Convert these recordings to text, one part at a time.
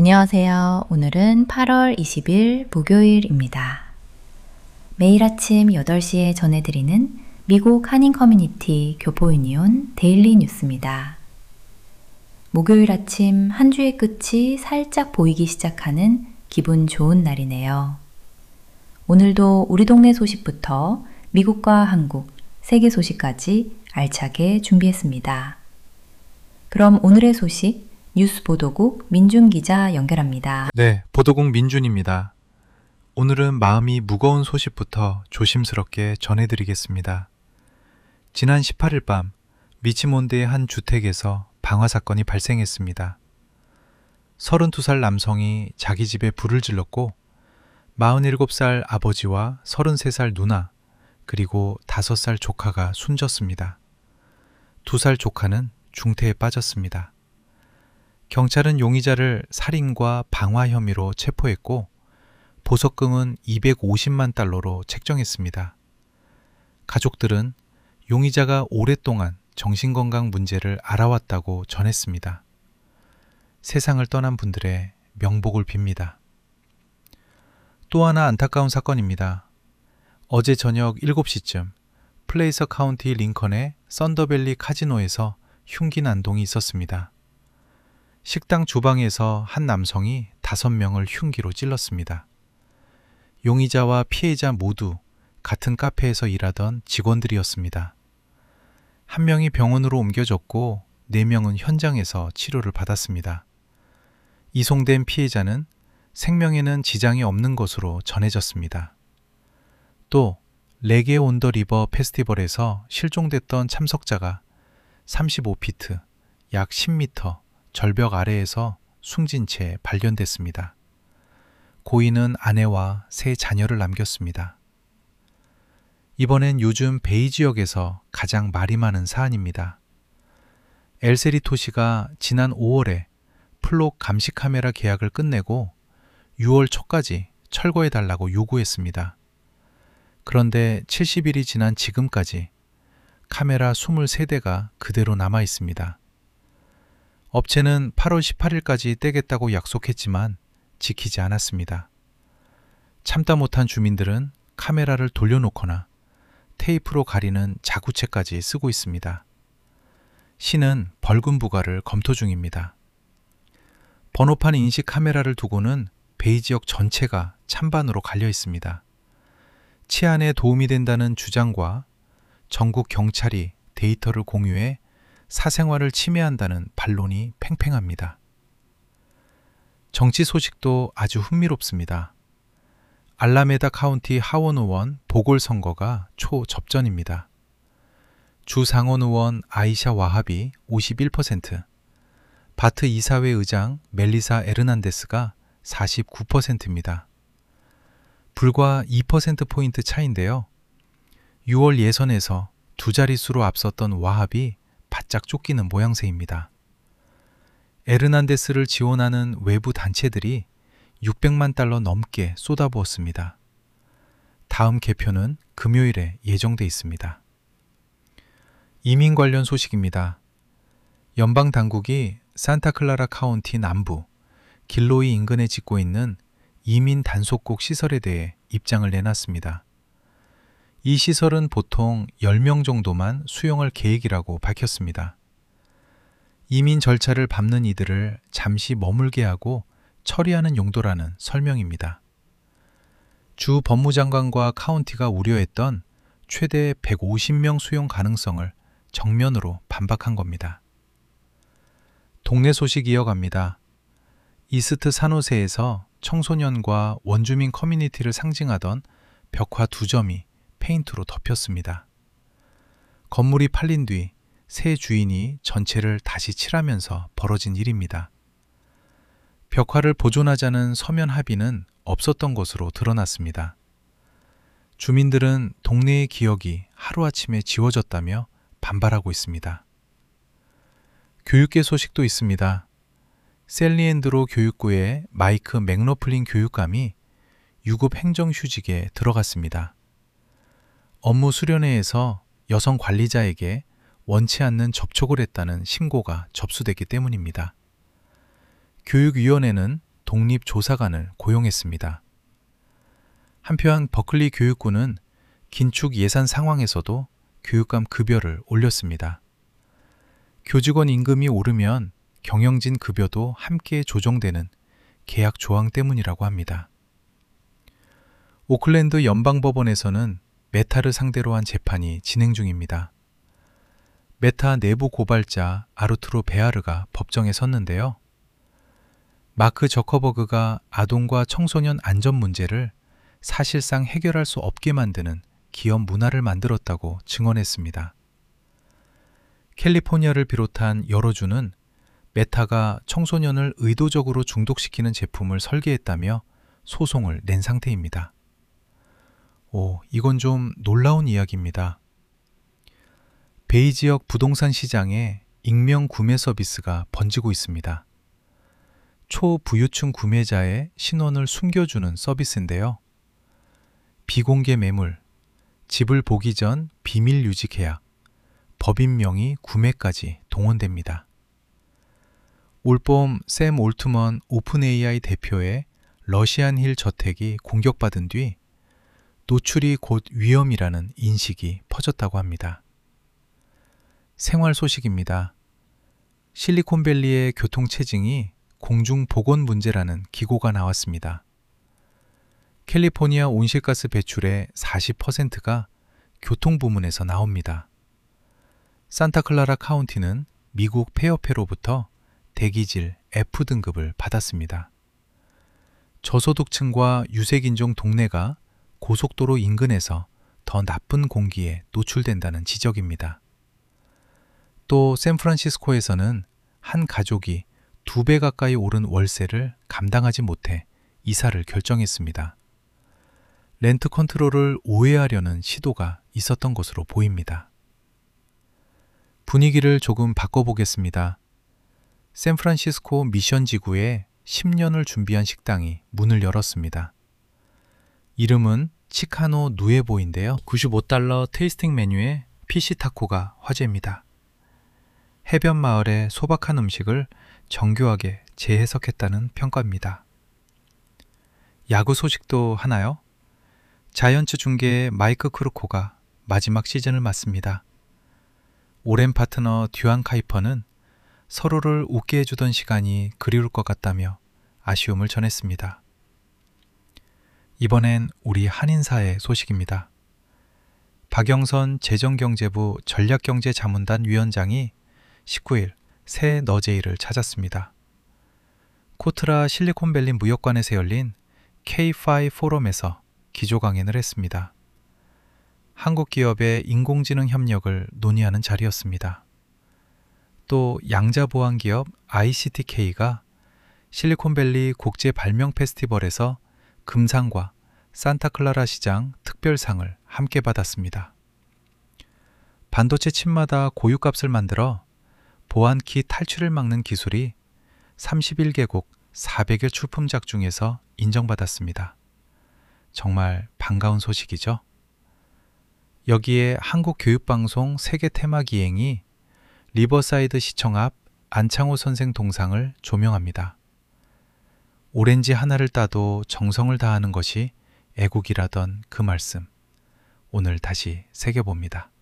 안녕하세요. 오늘은 8월 20일 목요일입니다. 매일 아침 8시에 전해드리는 미국 한인 커뮤니티 교포유니온 데일리 뉴스입니다. 목요일 아침 한 주의 끝이 살짝 보이기 시작하는 기분 좋은 날이네요. 오늘도 우리 동네 소식부터 미국과 한국, 세계 소식까지 알차게 준비했습니다. 그럼 오늘의 소식 뉴스 보도국 민준 기자 연결합니다. 네, 보도국 민준입니다. 오늘은 마음이 무거운 소식부터 조심스럽게 전해드리겠습니다. 지난 18일 밤 리치몬드의 한 주택에서 방화 사건이 발생했습니다. 32살 남성이 자기 집에 불을 질렀고 47살 아버지와 33살 누나 그리고 5살 조카가 숨졌습니다. 2살 조카는 중태에 빠졌습니다. 경찰은 용의자를 살인과 방화 혐의로 체포했고 보석금은 250만 달러로 책정했습니다. 가족들은 용의자가 오랫동안 정신건강 문제를 알아왔다고 전했습니다. 세상을 떠난 분들의 명복을 빕니다. 또 하나 안타까운 사건입니다. 어제 저녁 7시쯤 플레이서 카운티 링컨의 썬더밸리 카지노에서 흉기 난동이 있었습니다. 식당 주방에서 한 남성이 5명을 흉기로 찔렀습니다. 용의자와 피해자 모두 같은 카페에서 일하던 직원들이었습니다. 한 명이 병원으로 옮겨졌고 4명은 현장에서 치료를 받았습니다. 이송된 피해자는 생명에는 지장이 없는 것으로 전해졌습니다. 또 레게 온 더 리버 페스티벌에서 실종됐던 참석자가 35피트, 약 10m 절벽 아래에서 숨진 채 발견됐습니다. 고인은 아내와 3 자녀를 남겼습니다. 이번엔 요즘 베이 지역에서 가장 말이 많은 사안입니다. 엘세리토시가 지난 5월에 플록 감시 카메라 계약을 끝내고 6월 초까지 철거해달라고 요구했습니다. 그런데 70일이 지난 지금까지 카메라 23대가 그대로 남아 있습니다. 업체는 8월 18일까지 떼겠다고 약속했지만 지키지 않았습니다. 참다 못한 주민들은 카메라를 돌려놓거나 테이프로 가리는 자구책까지 쓰고 있습니다. 시는 벌금 부과를 검토 중입니다. 번호판 인식 카메라를 두고는 베이 지역 전체가 찬반으로 갈려 있습니다. 치안에 도움이 된다는 주장과 전국 경찰이 데이터를 공유해 사생활을 침해한다는 반론이 팽팽합니다. 정치 소식도 아주 흥미롭습니다. 알라메다 카운티 하원 의원 보궐선거가 초접전입니다. 주 상원 의원 아이샤 와하비 51%, 바트 이사회 의장 멜리사 에르난데스가 49%입니다. 불과 2%포인트 차인데요. 6월 예선에서 2자릿수로 앞섰던 와합이 바짝 쫓기는 모양새입니다. 에르난데스를 지원하는 외부 단체들이 600만 달러 넘게 쏟아부었습니다. 다음 개표는 금요일에 예정돼 있습니다. 이민 관련 소식입니다. 연방 당국이 산타클라라 카운티 남부 길로이 인근에 짓고 있는 이민 단속국 시설에 대해 입장을 내놨습니다. 이 시설은 보통 10명 정도만 수용할 계획이라고 밝혔습니다. 이민 절차를 밟는 이들을 잠시 머물게 하고 처리하는 용도라는 설명입니다. 주 법무장관과 카운티가 우려했던 최대 150명 수용 가능성을 정면으로 반박한 겁니다. 동네 소식 이어갑니다. 이스트 산호세에서 청소년과 원주민 커뮤니티를 상징하던 벽화 2점이 페인트로 덮였습니다. 건물이 팔린 뒤 새 주인이 전체를 다시 칠하면서 벌어진 일입니다. 벽화를 보존하자는 서면 합의는 없었던 것으로 드러났습니다. 주민들은 동네의 기억이 하루아침에 지워졌다며 반발하고 있습니다. 교육계 소식도 있습니다. 셀리앤드로 교육부의 마이크 맥로플린 교육감이 유급 행정휴직에 들어갔습니다. 업무 수련회에서 여성 관리자에게 원치 않는 접촉을 했다는 신고가 접수됐기 때문입니다. 교육위원회는 독립조사관을 고용했습니다. 한편 버클리 교육부는 긴축 예산 상황에서도 교육감 급여를 올렸습니다. 교직원 임금이 오르면 경영진 급여도 함께 조정되는 계약 조항 때문이라고 합니다. 오클랜드 연방법원에서는 메타를 상대로 한 재판이 진행 중입니다. 메타 내부 고발자 아르투로 베아르가 법정에 섰는데요. 마크 저커버그가 아동과 청소년 안전 문제를 사실상 해결할 수 없게 만드는 기업 문화를 만들었다고 증언했습니다. 캘리포니아를 비롯한 여러 주는 메타가 청소년을 의도적으로 중독시키는 제품을 설계했다며 소송을 낸 상태입니다. 이건 좀 놀라운 이야기입니다. 베이 지역 부동산 시장에 익명 구매 서비스가 번지고 있습니다. 초부유층 구매자의 신원을 숨겨주는 서비스인데요. 비공개 매물, 집을 보기 전 비밀 유지 계약, 법인 명의 구매까지 동원됩니다. 올봄 샘 올트먼 오픈 AI 대표의 러시안 힐 저택이 공격받은 뒤 노출이 곧 위험이라는 인식이 퍼졌다고 합니다. 생활 소식입니다. 실리콘밸리의 교통체증이 공중보건 문제라는 기고가 나왔습니다. 캘리포니아 온실가스 배출의 40%가 교통부문에서 나옵니다. 산타클라라 카운티는 미국 폐업회로부터 대기질 F등급을 받았습니다. 저소득층과 유색인종 동네가 고속도로 인근에서 더 나쁜 공기에 노출된다는 지적입니다. 또 샌프란시스코에서는 한 가족이 2배 가까이 오른 월세를 감당하지 못해 이사를 결정했습니다. 렌트 컨트롤을 오해하려는 시도가 있었던 것으로 보입니다. 분위기를 조금 바꿔보겠습니다. 샌프란시스코 미션 지구에 10년을 준비한 식당이 문을 열었습니다. 이름은 치카노 누에보인데요. $95 테이스팅 메뉴에 피시 타코가 화제입니다. 해변 마을의 소박한 음식을 정교하게 재해석했다는 평가입니다. 야구 소식도 하나요? 자이언츠 중계의 마이크 크루코가 마지막 시즌을 맞습니다. 오랜 파트너 듀안 카이퍼는 서로를 웃게 해주던 시간이 그리울 것 같다며 아쉬움을 전했습니다. 이번엔 우리 한인사의 소식입니다. 박영선 재정경제부 전략경제자문단 위원장이 19일 새 너제이를 찾았습니다. 코트라 실리콘밸리 무역관에서 열린 K5 포럼에서 기조 강연을 했습니다. 한국 기업의 인공지능 협력을 논의하는 자리였습니다. 또 양자보안 기업 ICTK가 실리콘밸리 국제 발명 페스티벌에서 금상과 산타클라라 시장 특별상을 함께 받았습니다. 반도체 칩마다 고유값을 만들어 보안키 탈출을 막는 기술이 31개국 400여 출품작 중에서 인정받았습니다. 정말 반가운 소식이죠. 여기에 한국교육방송 세계 테마 기행이 리버사이드 시청 앞 안창호 선생 동상을 조명합니다. 오렌지 하나를 따도 정성을 다하는 것이 애국이라던 그 말씀, 오늘 다시 새겨봅니다.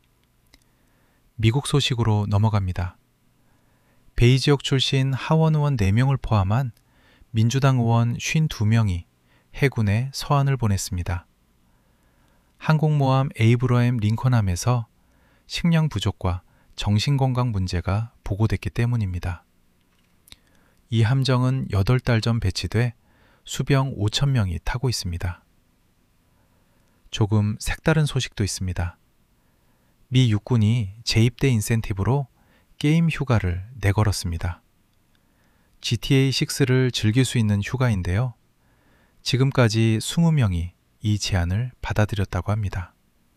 미국 소식으로 넘어갑니다. 베이 지역 출신 하원 의원 4명을 포함한 민주당 의원 52명이 해군에 서한을 보냈습니다. 항공모함 에이브러햄 링컨함에서 식량 부족과 정신건강 문제가 보고됐기 때문입니다. 이 함정은 8달 전 배치돼 수병 5,000명이 타고 있습니다. 조금 색다른 소식도 있습니다. 미 육군이 재입대 인센티브로 게임 휴가를 내걸었습니다. GTA6를 즐길 수 있는 휴가인데요. 지금까지 20명이 이 제안을 받아들였다고 합니다.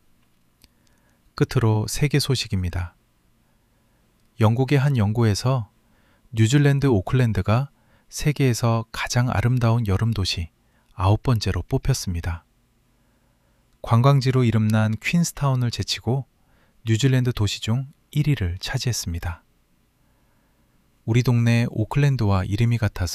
끝으로 세계 소식입니다. 영국의 한 연구에서 뉴질랜드 오클랜드가 세계에서 가장 아름다운 여름 도시 9번째로 뽑혔습니다. 관광지로 이름난 퀸스타운을 제치고 뉴질랜드 도시 중 1위를 차지했습니다. 우리 동네 오클랜드와 이름이 같아서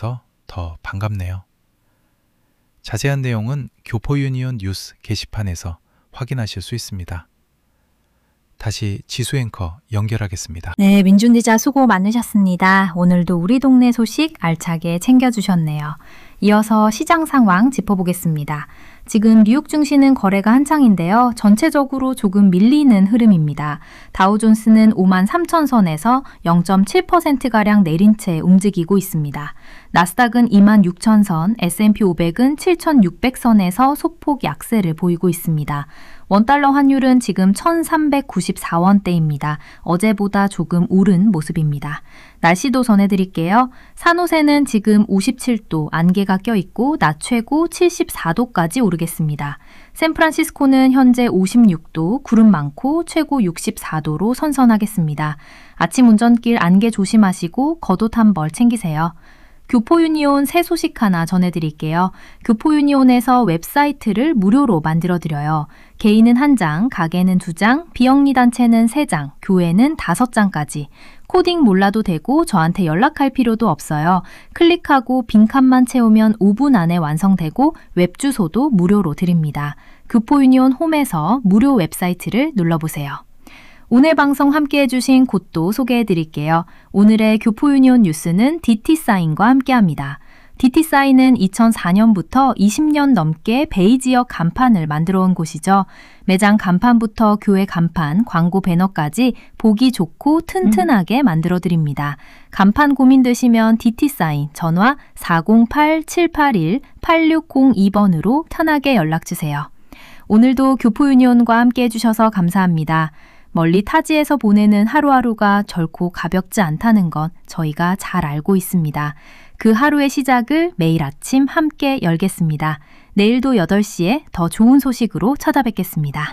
더 반갑네요. 자세한 내용은 교포유니온 뉴스 게시판에서 확인하실 수 있습니다. 다시 지수 앵커 연결하겠습니다. 네, 민준 기자 수고 많으셨습니다. 오늘도 우리 동네 소식 알차게 챙겨주셨네요. 이어서 시장 상황 짚어보겠습니다. 지금 뉴욕 증시는 거래가 한창인데요. 전체적으로 조금 밀리는 흐름입니다. 다우존스는 53,000선에서 0.7%가량 내린 채 움직이고 있습니다. 나스닥은 26,000선, S&P 500은 7,600선에서 소폭 약세를 보이고 있습니다. 원달러 환율은 지금 1,394원대입니다. 어제보다 조금 오른 모습입니다. 날씨도 전해드릴게요. 산호세는 지금 57도, 안개가 껴있고 낮 최고 74도까지 오르겠습니다. 샌프란시스코는 현재 56도, 구름 많고 최고 64도로 선선하겠습니다. 아침 운전길 안개 조심하시고 겉옷 한 벌 챙기세요. 교포유니온 새 소식 하나 전해드릴게요. 교포유니온에서 웹사이트를 무료로 만들어드려요. 개인은 1장, 가게는 2장, 비영리 단체는 3장, 교회는 5장까지. 코딩 몰라도 되고 저한테 연락할 필요도 없어요. 클릭하고 빈칸만 채우면 5분 안에 완성되고 웹 주소도 무료로 드립니다. 교포유니온 홈에서 무료 웹사이트를 눌러보세요. 오늘 방송 함께 해주신 곳도 소개해드릴게요. 오늘의 교포유니온 뉴스는 DT사인과 함께합니다. DT사인은 2004년부터 20년 넘게 베이 지역 간판을 만들어온 곳이죠. 매장 간판부터 교회 간판, 광고 배너까지 보기 좋고 튼튼하게 만들어드립니다. 간판 고민되시면 DT사인 전화 408-781-8602번으로 편하게 연락주세요. 오늘도 교포유니온과 함께 해주셔서 감사합니다. 멀리 타지에서 보내는 하루하루가 결코 가볍지 않다는 건 저희가 잘 알고 있습니다. 그 하루의 시작을 매일 아침 함께 열겠습니다. 내일도 8시에 더 좋은 소식으로 찾아뵙겠습니다.